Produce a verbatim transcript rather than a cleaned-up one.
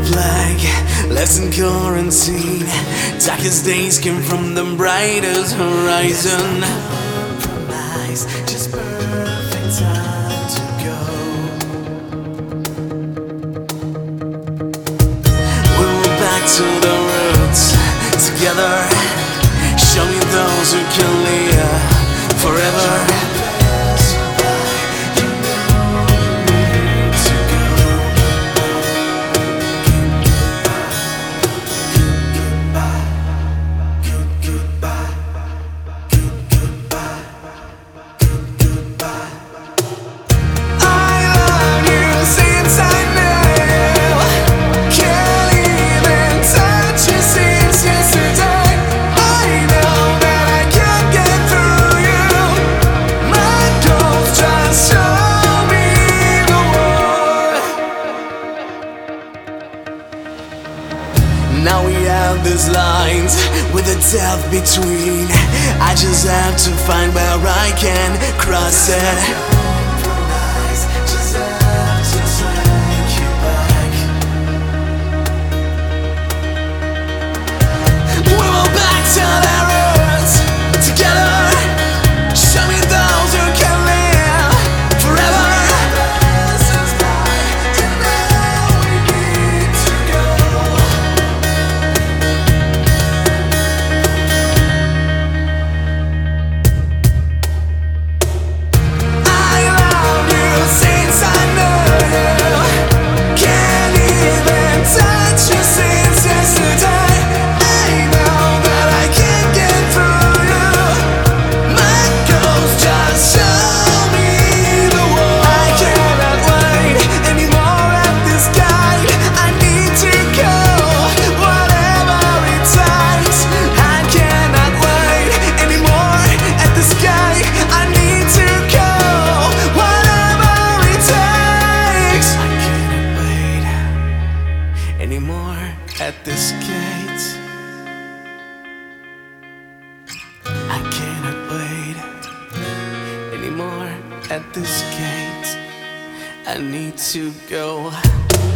flag, less in quarantine. Darkest days came from the brightest horizon. Compromise, just perfect time to go. We were back to the roots together. Show me those who can live forever. Now we have these lines with a depth between. I just have to find where I can cross it. Just have to take you back. We were back to the roots together. Show me those who can live forever. Anymore at this gate. I cannot wait anymore at this gate. I need to go.